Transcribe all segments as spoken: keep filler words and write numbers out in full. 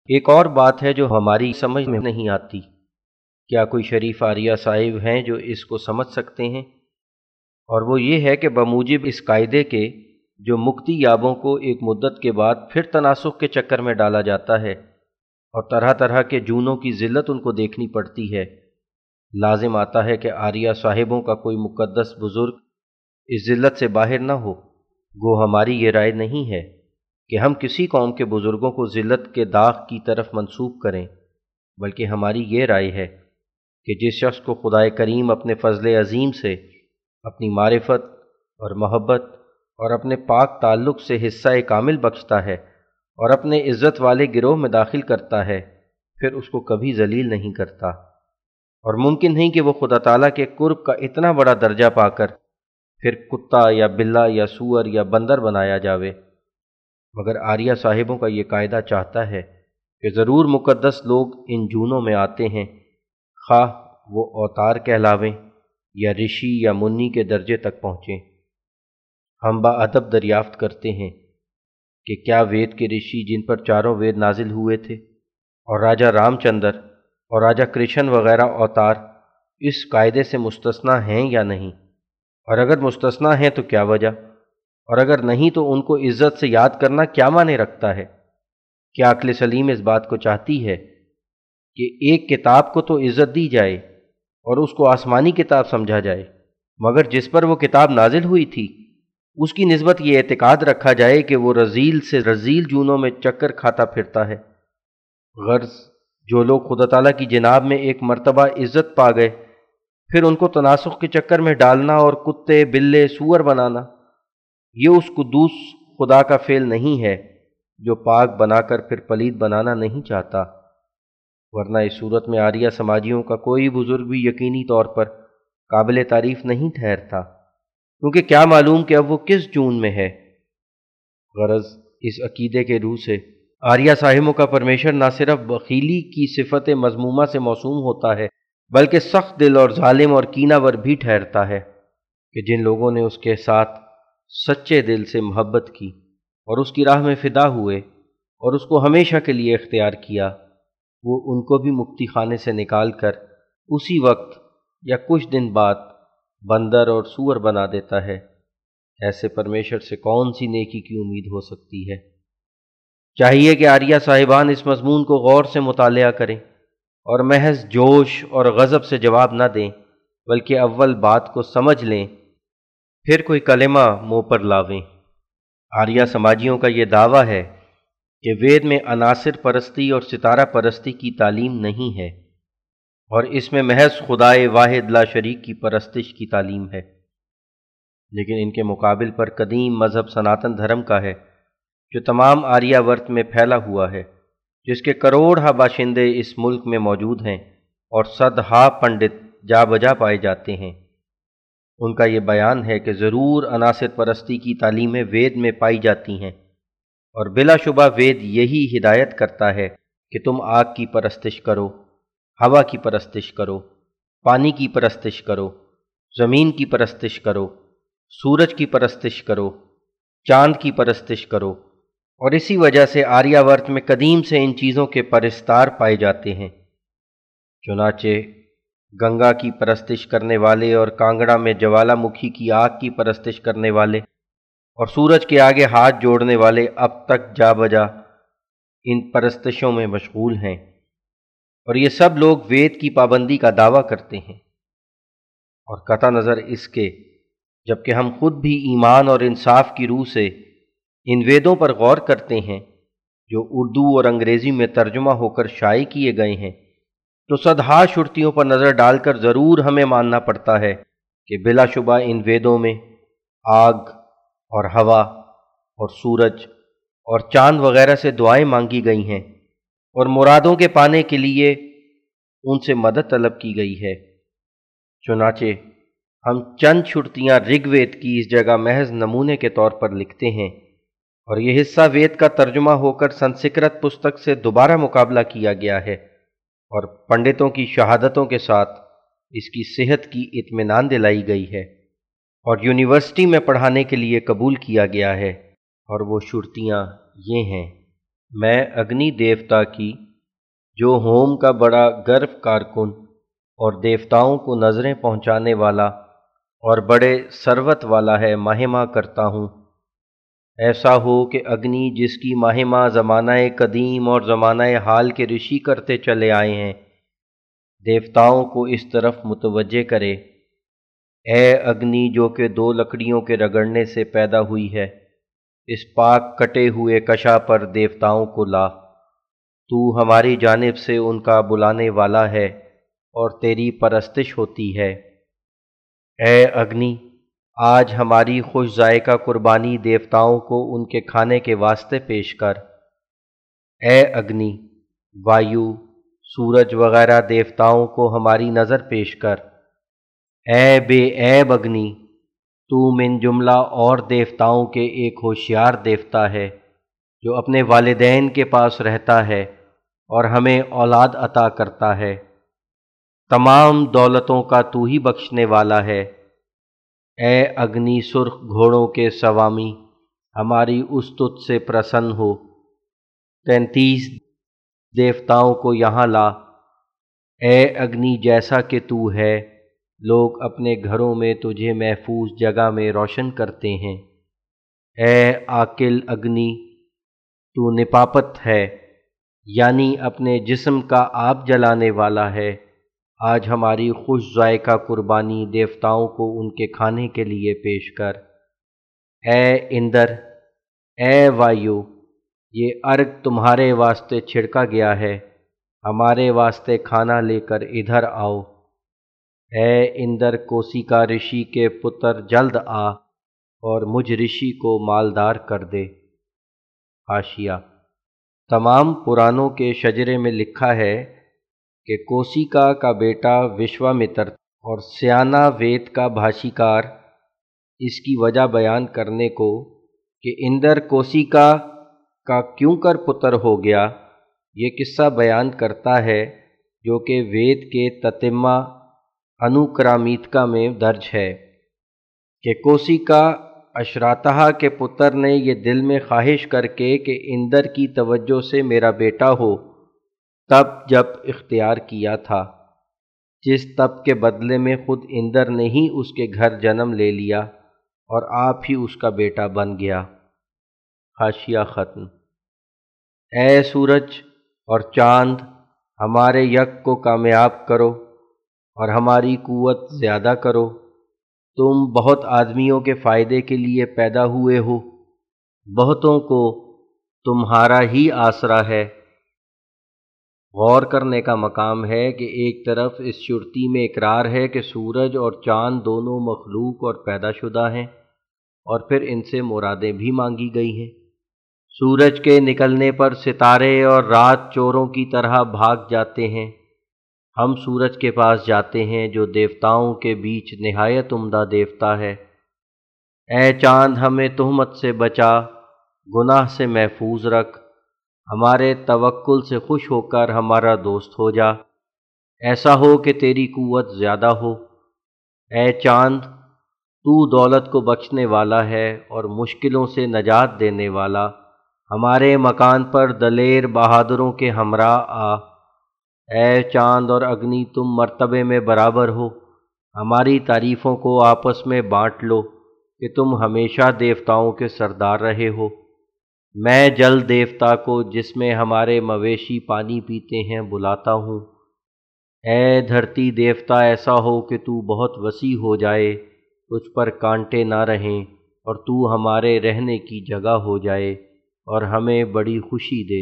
ایک اور بات ہے جو ہماری سمجھ میں نہیں آتی، کیا کوئی شریف آریہ صاحب ہیں جو اس کو سمجھ سکتے ہیں؟ اور وہ یہ ہے کہ بموجب اس قاعدے کے جو مکتی یابوں کو ایک مدت کے بعد پھر تناسخ کے چکر میں ڈالا جاتا ہے اور طرح طرح کے جونوں کی ذلت ان کو دیکھنی پڑتی ہے، لازم آتا ہے کہ آریہ صاحبوں کا کوئی مقدس بزرگ اس ذلت سے باہر نہ ہو۔ گو ہماری یہ رائے نہیں ہے کہ ہم کسی قوم کے بزرگوں کو ذلت کے داغ کی طرف منسوب کریں، بلکہ ہماری یہ رائے ہے کہ جس شخص کو خدائے کریم اپنے فضل عظیم سے اپنی معرفت اور محبت اور اپنے پاک تعلق سے حصہ کامل بخشتا ہے اور اپنے عزت والے گروہ میں داخل کرتا ہے، پھر اس کو کبھی ذلیل نہیں کرتا، اور ممکن نہیں کہ وہ خدا تعالیٰ کے قرب کا اتنا بڑا درجہ پا کر پھر کتا یا بلا یا سور یا بندر بنایا جاوے۔ مگر آریہ صاحبوں کا یہ قاعدہ چاہتا ہے کہ ضرور مقدس لوگ ان جونوں میں آتے ہیں، خواہ وہ اوتار کہلاویں یا رشی یا منی کے درجے تک پہنچیں۔ ہم با ادب دریافت کرتے ہیں کہ کیا وید کے رشی جن پر چاروں وید نازل ہوئے تھے اور راجا رام چندر اور راجا کرشن وغیرہ اوتار اس قاعدے سے مستثنیٰ ہیں یا نہیں؟ اور اگر مستثنیٰ ہیں تو کیا وجہ؟ اور اگر نہیں تو ان کو عزت سے یاد کرنا کیا معنی رکھتا ہے؟ کیا عقل سلیم اس بات کو چاہتی ہے کہ ایک کتاب کو تو عزت دی جائے اور اس کو آسمانی کتاب سمجھا جائے، مگر جس پر وہ کتاب نازل ہوئی تھی اس کی نسبت یہ اعتقاد رکھا جائے کہ وہ رذیل سے رذیل جونوں میں چکر کھاتا پھرتا ہے؟ غرض جو لوگ خدا تعالیٰ کی جناب میں ایک مرتبہ عزت پا گئے، پھر ان کو تناسخ کے چکر میں ڈالنا اور کتے بلے سور بنانا، یہ اس قدوس خدا کا فعل نہیں ہے جو پاک بنا کر پھر پلید بنانا نہیں چاہتا۔ ورنہ اس صورت میں آریہ سماجیوں کا کوئی بزرگ بھی یقینی طور پر قابل تعریف نہیں ٹھہرتا، کیونکہ کیا معلوم کہ اب وہ کس جون میں ہے۔ غرض اس عقیدے کے روح سے آریہ صاحبوں کا پرمیشر نہ صرف بخیلی کی صفت مذمومہ سے موسوم ہوتا ہے، بلکہ سخت دل اور ظالم اور کینہ ور بھی ٹھہرتا ہے کہ جن لوگوں نے اس کے ساتھ سچے دل سے محبت کی اور اس کی راہ میں فدا ہوئے اور اس کو ہمیشہ کے لیے اختیار کیا، وہ ان کو بھی مکتی خانے سے نکال کر اسی وقت یا کچھ دن بعد بندر اور سور بنا دیتا ہے۔ ایسے پرمیشر سے کون سی نیکی کی امید ہو سکتی ہے؟ چاہیے کہ آریہ صاحبان اس مضمون کو غور سے مطالعہ کریں اور محض جوش اور غضب سے جواب نہ دیں، بلکہ اول بات کو سمجھ لیں، پھر کوئی کلمہ منہ پر لاویں۔ آریہ سماجیوں کا یہ دعویٰ ہے کہ وید میں عناصر پرستی اور ستارہ پرستی کی تعلیم نہیں ہے، اور اس میں محض خدائے واحد لا شریک کی پرستش کی تعلیم ہے، لیکن ان کے مقابل پر قدیم مذہب سناتن دھرم کا ہے جو تمام آریہ ورت میں پھیلا ہوا ہے، جس کے کروڑ ہا باشندے اس ملک میں موجود ہیں اور صد ہا پنڈت جا بجا پائے جاتے ہیں۔ ان کا یہ بیان ہے کہ ضرور عناصر پرستی کی تعلیمیں وید میں پائی جاتی ہیں، اور بلا شبہ وید یہی ہدایت کرتا ہے کہ تم آگ کی پرستش کرو، ہوا کی پرستش کرو، پانی کی پرستش کرو، زمین کی پرستش کرو، سورج کی پرستش کرو، چاند کی پرستش کرو، اور اسی وجہ سے آریہ ورت میں قدیم سے ان چیزوں کے پرستار پائے جاتے ہیں۔ چنانچہ گنگا کی پرستش کرنے والے اور کانگڑا میں جوالا مکھی کی آگ کی پرستش کرنے والے اور سورج کے آگے ہاتھ جوڑنے والے اب تک جا بجا ان پرستشوں میں مشغول ہیں، اور یہ سب لوگ وید کی پابندی کا دعویٰ کرتے ہیں۔ اور قطع نظر اس کے جبکہ ہم خود بھی ایمان اور انصاف کی روح سے ان ویدوں پر غور کرتے ہیں جو اردو اور انگریزی میں ترجمہ ہو کر شائع کیے گئے ہیں، تو صدہا شرطیوں پر نظر ڈال کر ضرور ہمیں ماننا پڑتا ہے کہ بلا شبہ ان ویدوں میں آگ اور ہوا اور سورج اور چاند وغیرہ سے دعائیں مانگی گئی ہیں اور مرادوں کے پانے کے لیے ان سے مدد طلب کی گئی ہے۔ چنانچہ ہم چند چھٹیاں رگ وید کی اس جگہ محض نمونے کے طور پر لکھتے ہیں، اور یہ حصہ وید کا ترجمہ ہو کر سنسکرت پستک سے دوبارہ مقابلہ کیا گیا ہے، اور پنڈتوں کی شہادتوں کے ساتھ اس کی صحت کی اطمینان دلائی گئی ہے، اور یونیورسٹی میں پڑھانے کے لیے قبول کیا گیا ہے، اور وہ شرطیاں یہ ہیں: میں اگنی دیوتا کی جو ہوم کا بڑا گرو کارکن اور دیوتاؤں کو نظریں پہنچانے والا اور بڑے ثروت والا ہے مہما کرتا ہوں۔ ایسا ہو کہ اگنی جس کی مہما زمانہ قدیم اور زمانہ حال کے رشی کرتے چلے آئے ہیں، دیوتاؤں کو اس طرف متوجہ کرے۔ اے اگنی جو کہ دو لکڑیوں کے رگڑنے سے پیدا ہوئی ہے، اس پاک کٹے ہوئے کشا پر دیوتاؤں کو لا۔ تو ہماری جانب سے ان کا بلانے والا ہے اور تیری پرستش ہوتی ہے۔ اے اگنی، آج ہماری خوش ذائقہ قربانی دیوتاؤں کو ان کے کھانے کے واسطے پیش کر۔ اے اگنی، وایو، سورج وغیرہ دیوتاؤں کو ہماری نظر پیش کر۔ اے بے عیب اگنی، تو من جملہ اور دیوتاؤں کے ایک ہوشیار دیوتا ہے جو اپنے والدین کے پاس رہتا ہے اور ہمیں اولاد عطا کرتا ہے۔ تمام دولتوں کا تو ہی بخشنے والا ہے۔ اے اگنی سرخ گھوڑوں کے سوامی، ہماری اس تجھ سے پرسن ہو۔ تینتیس دیوتاؤں کو یہاں لا۔ اے اگنی جیسا کہ تو ہے، لوگ اپنے گھروں میں تجھے محفوظ جگہ میں روشن کرتے ہیں۔ اے عاقل اگنی، تو نپاپت ہے، یعنی اپنے جسم کا آگ جلانے والا ہے۔ آج ہماری خوش ذائقہ قربانی دیوتاؤں کو ان کے کھانے کے لیے پیش کر۔ اے اندر، اے وایو، یہ ارگ تمہارے واسطے چھڑکا گیا ہے، ہمارے واسطے کھانا لے کر ادھر آؤ۔ اے اندر کوسیکا رشی کے پتر جلد آ اور مجھ رشی کو مالدار کر دے۔ حاشیہ: تمام پرانوں کے شجرے میں لکھا ہے کہ کوسیکا کا بیٹا وشوامتر اور سیانا وید کا بھاشیکار اس کی وجہ بیان کرنے کو کہ اندر کوسیکا کا کیوں کر پتر ہو گیا، یہ قصہ بیان کرتا ہے جو کہ وید کے تتمہ انوکرامیتکا میں درج ہے کہ کوسیکا اشراتہ کے پتر نے یہ دل میں خواہش کر کے کہ اندر کی توجہ سے میرا بیٹا ہو تب جب اختیار کیا تھا، جس تب کے بدلے میں خود اندر نے ہی اس کے گھر جنم لے لیا اور آپ ہی اس کا بیٹا بن گیا۔ حاشیہ ختم۔ اے سورج اور چاند، ہمارے یک کو کامیاب کرو اور ہماری قوت زیادہ کرو۔ تم بہت آدمیوں کے فائدے کے لیے پیدا ہوئے ہو، بہتوں کو تمہارا ہی آسرا ہے۔ غور کرنے کا مقام ہے کہ ایک طرف اس شرطی میں اقرار ہے کہ سورج اور چاند دونوں مخلوق اور پیدا شدہ ہیں، اور پھر ان سے مرادیں بھی مانگی گئی ہیں۔ سورج کے نکلنے پر ستارے اور رات چوروں کی طرح بھاگ جاتے ہیں۔ ہم سورج کے پاس جاتے ہیں جو دیوتاؤں کے بیچ نہایت عمدہ دیوتا ہے۔ اے چاند، ہمیں تہمت سے بچا، گناہ سے محفوظ رکھ، ہمارے توکل سے خوش ہو کر ہمارا دوست ہو جا، ایسا ہو کہ تیری قوت زیادہ ہو۔ اے چاند، تو دولت کو بخشنے والا ہے اور مشکلوں سے نجات دینے والا، ہمارے مکان پر دلیر بہادروں کے ہمراہ آ۔ اے چاند اور اگنی، تم مرتبے میں برابر ہو، ہماری تعریفوں کو آپس میں بانٹ لو کہ تم ہمیشہ دیوتاؤں کے سردار رہے ہو۔ میں جل دیوتا کو جس میں ہمارے مویشی پانی پیتے ہیں بلاتا ہوں۔ اے دھرتی دیوتا، ایسا ہو کہ تو بہت وسیع ہو جائے، تجھ پر کانٹے نہ رہیں اور تو ہمارے رہنے کی جگہ ہو جائے اور ہمیں بڑی خوشی دے۔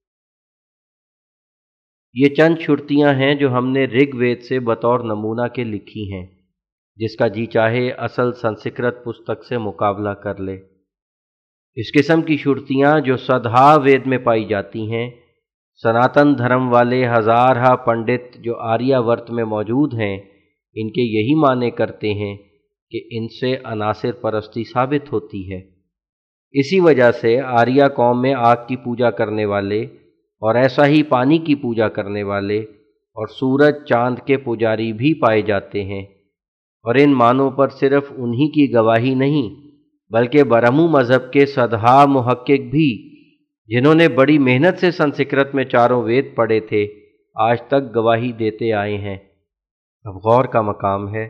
یہ چند چھٹیاں ہیں جو ہم نے رگ وید سے بطور نمونہ کے لکھی ہیں، جس کا جی چاہے اصل سنسکرت پستک سے مقابلہ کر لے۔ اس قسم کی چھٹیاں جو سدھا وید میں پائی جاتی ہیں، سناتن دھرم والے ہزارہ پنڈت جو آریہ ورت میں موجود ہیں ان کے یہی معنی کرتے ہیں کہ ان سے عناصر پرستی ثابت ہوتی ہے۔ اسی وجہ سے آریہ قوم میں آگ کی پوجا کرنے والے اور ایسا ہی پانی کی پوجا کرنے والے اور سورج چاند کے پجاری بھی پائے جاتے ہیں، اور ان معنوں پر صرف انہی کی گواہی نہیں بلکہ برہمو مذہب کے سدھا محقق بھی जिन्होंने बड़ी मेहनत से संस्कृत में चारों वेद पढ़े थे, आज तक गवाही देते आए हैं। अब गौर का मकाम है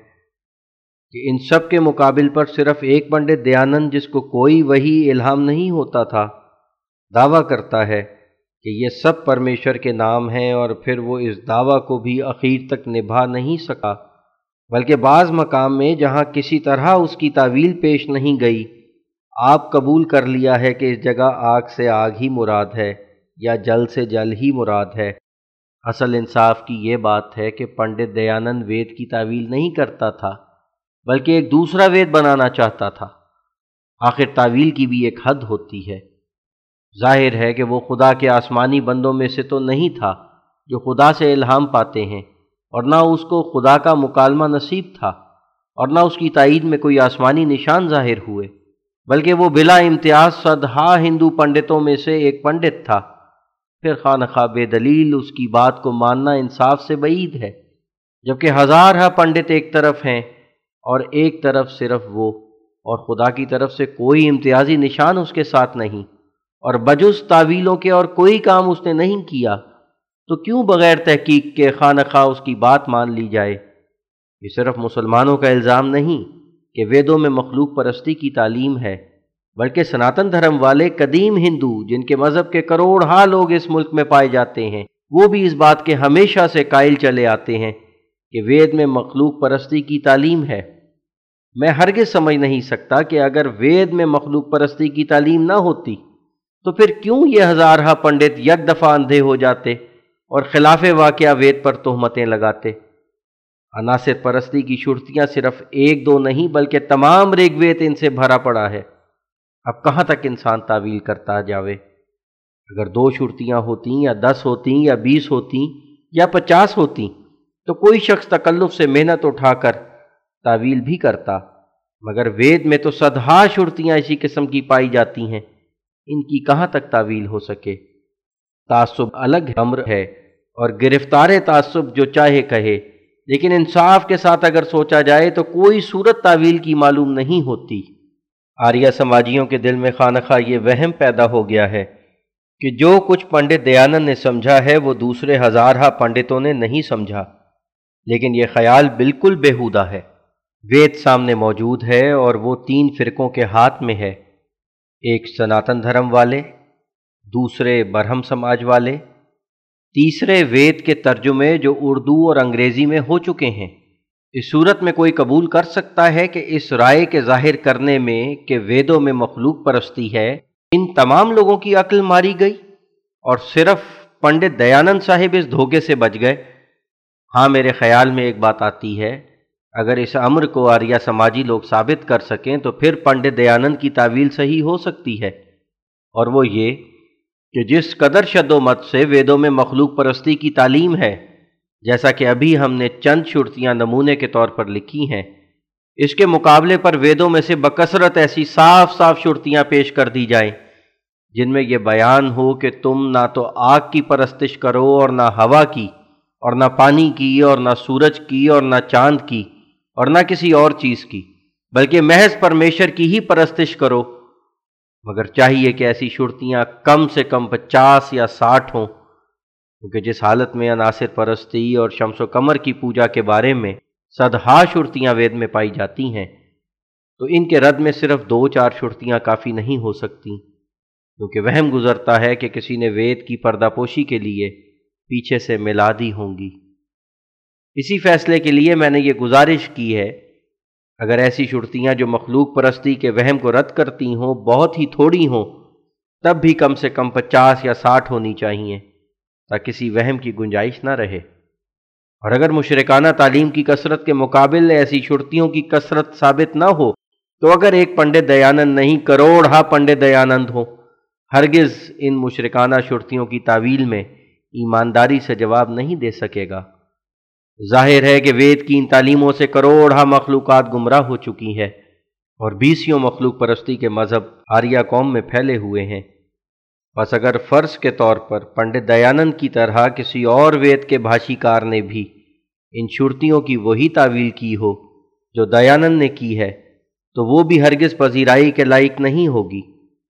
कि इन सब के मुकाबिल पर सिर्फ एक पंडित दयानंद, जिसको कोई वही इल्हाम नहीं होता था, दावा करता है कि ये सब परमेश्वर के नाम हैं, और फिर वो इस दावा को भी आखिर तक निभा नहीं सका, बल्कि बाज़ मकाम में जहाँ किसी तरह उसकी तावील पेश नहीं गई, आप कबूल कर लिया है कि इस जगह आग से आग ही मुराद है या जल से जल ही मुराद है। असल इंसाफ की ये बात है कि पंडित दयानंद वेद की तावील नहीं करता था, बल्कि एक दूसरा वेद बनाना चाहता था। आखिर तावील की भी एक हद होती है। जाहिर है कि वो खुदा के आसमानी बंदों में से तो नहीं था जो खुदा से इल्हाम पाते हैं, और ना उसको खुदा का मुकालमा नसीब था, और ना उसकी ताईद में कोई आसमानी निशान जाहिर हुए, बल्कि वो बिला इम्तियाज सदहा हिंदू पंडितों में से एक पंडित था। फिर खानखा बेदलील उसकी बात को मानना इंसाफ से बईद है, जबकि हज़ार पंडित एक तरफ हैं और एक तरफ सिर्फ वो, और खुदा की तरफ से कोई इम्तियाजी निशान उसके साथ नहीं, और बजुस तावीलों के और कोई काम उसने नहीं किया, तो क्यों बग़ैर तहकीक के खानखा उसकी बात मान ली जाए। ये सिर्फ मुसलमानों का इल्ज़ाम नहीं कि वेदों में मखलूक परस्ती की तालीम है, बल्कि सनातन धर्म वाले कदीम हिंदू, जिनके मज़हब के करोड़हा लोग इस मुल्क में पाए जाते हैं, वो भी इस बात के हमेशा से कायल चले आते हैं कि वेद में मखलूक परस्ती की तालीम है। मैं हरगिज़ समझ नहीं सकता कि अगर वेद में मखलूक परस्ती की तालीम ना होती तो फिर क्यों ये हज़ारहा पंडित एक दफ़ा अंधे हो जाते और खिलाफे वाक़या वेद पर तोहमतें लगाते। अनासिर परस्ती की शुर्तियाँ सिर्फ एक दो नहीं, बल्कि तमाम ऋग्वेद इनसे भरा पड़ा है। अब कहाँ तक इंसान तावील करता जावे। अगर दो शुर्तियाँ होती, या दस होती, या बीस होती, या पचास होती, तो कोई शख्स तकल्लुफ़ से मेहनत उठाकर तावील भी करता, मगर वेद में तो सदहा शुर्तियाँ इसी किस्म की पाई जाती हैं, इनकी कहाँ तक तावील हो सके। तासुब अलग अम्र है, और गिरफ्तार तासुब जो चाहे कहे, लेकिन इंसाफ के साथ अगर सोचा जाए तो कोई सूरत तावील की मालूम नहीं होती। आर्या समाजियों के दिल में खानखा ये वहम पैदा हो गया है कि जो कुछ पंडित दयानंद ने समझा है वो दूसरे हज़ारहा पंडितों ने नहीं समझा, लेकिन ये ख्याल बिल्कुल बेहुदा है। वेद सामने मौजूद है और वो तीन फ़िरक़ों के हाथ में है, एक सनातन धर्म वाले, दूसरे बरहम समाज वाले, तीसरे वेद के तर्जुमे जो उर्दू और अंग्रेज़ी में हो चुके हैं। इस सूरत में कोई कबूल कर सकता है कि इस राय के ज़ाहिर करने में कि वेदों में मखलूक परस्ती है, इन तमाम लोगों की अक्ल मारी गई और सिर्फ पंडित दयानंद साहिब इस धोखे से बच गए। हाँ, मेरे ख्याल में एक बात आती है, अगर इस अम्र को आर्या समाजी लोग साबित कर सकें तो फिर पंडित दयानंद की तावील सही हो सकती है, और वो ये कि जिस कदर शद्दोमत से वेदों में मखलूक परस्ती की तालीम है, जैसा कि अभी हमने चंद शुर्तियाँ नमूने के तौर पर लिखी हैं, इसके मुकाबले पर वेदों में से बकसरत ऐसी साफ साफ शुर्तियाँ पेश कर दी जाएं जिनमें यह बयान हो कि तुम ना तो आग की परस्तिश करो और ना हवा की, और ना पानी की, और ना सूरज की, और ना चांद की, और ना किसी और चीज़ की, बल्कि महज परमेश्वर की ही परस्तिश करो। मगर चाहिए कि ऐसी शुर्तियाँ कम से कम पचास या साठ हों, क्योंकि जिस हालत में अनासिर परस्ती और शम्स व कमर की पूजा के बारे में सदहा शुर्तियाँ वेद में पाई जाती हैं, तो इनके रद्द में सिर्फ दो चार शुर्तियाँ काफ़ी नहीं हो सकती, क्योंकि वहम गुजरता है कि किसी ने वेद की पर्दापोशी के लिए पीछे से मिला दी होंगी। इसी फैसले के लिए मैंने ये गुजारिश की है, अगर ऐसी शुर्तियाँ जो मखलूक परस्ती के वहम को रद्द करती हों बहुत ही थोड़ी हों, तब भी कम से कम पचास या साठ होनी चाहिए, ताकि किसी वहम की गुंजाइश ना रहे। और अगर मुशरिकाना तालीम की कसरत के मुकाबिल ऐसी शुर्तियों की कसरत साबित ना हो, तो अगर एक पंडित दयानंद नहीं करोड़हा पंडित दयानंद हो, हरगिज़ इन मुशरिकाना शुर्तियों की तावील में ईमानदारी से जवाब नहीं दे सकेगा। जाहिर है कि वेद की इन तालीमों से करोड़हा मखलूक़ात गुमराह हो चुकी है, और बीसियों मखलूक परस्ती के मज़हब आर्या कौम में फैले हुए हैं। बस अगर फ़र्ज़ के तौर पर पंडित दयानंद की तरह किसी और वेद के भाषीकार ने भी इन शुर्तियों की वही तावील की हो जो दयानंद ने की है, तो वो भी हरगिज़ पजीराई के लायक नहीं होगी।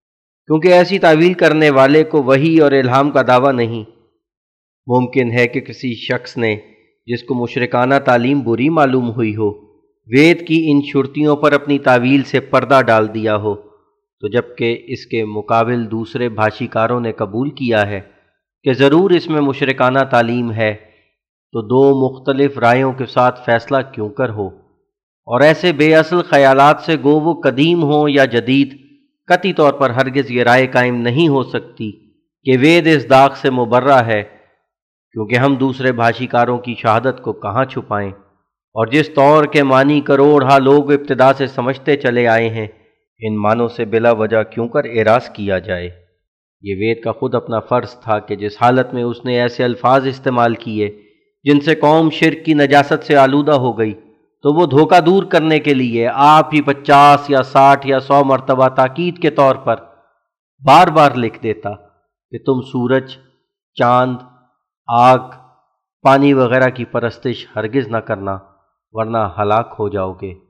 کیونکہ ایسی تعویل کرنے والے کو وحی اور الہام کا دعویٰ نہیں۔ ممکن ہے کہ کسی شخص نے جس کو مشرکانہ تعلیم بری معلوم ہوئی ہو، وید کی ان شرطیوں پر اپنی تعویل سے پردہ ڈال دیا ہو، تو جبکہ اس کے مقابل دوسرے بھاشی کاروں نے قبول کیا ہے کہ ضرور اس میں مشرکانہ تعلیم ہے، تو دو مختلف رائیوں کے ساتھ فیصلہ کیوں کر ہو؟ اور ایسے بے اصل خیالات سے گو وہ قدیم ہوں یا جدید، قطعی طور پر ہرگز یہ رائے قائم نہیں ہو سکتی کہ وید اس داغ سے مبرہ ہے، کیونکہ ہم دوسرے بھاشی کاروں کی شہادت کو کہاں چھپائیں، اور جس طور کے معنی کروڑہا لوگ ابتدا سے سمجھتے چلے آئے ہیں، ان معنوں سے بلا وجہ کیوں کر اعراض کیا جائے؟ یہ وید کا خود اپنا فرض تھا کہ جس حالت میں اس نے ایسے الفاظ استعمال کیے جن سے قوم شرک کی نجاست سے آلودہ ہو گئی، تو وہ دھوکہ دور کرنے کے لیے آپ ہی پچاس یا ساٹھ یا سو مرتبہ تاکید کے طور پر بار بار لکھ دیتا کہ تم سورج، چاند، آگ، پانی وغیرہ کی پرستش ہرگز نہ کرنا، ورنہ ہلاک ہو جاؤ گے۔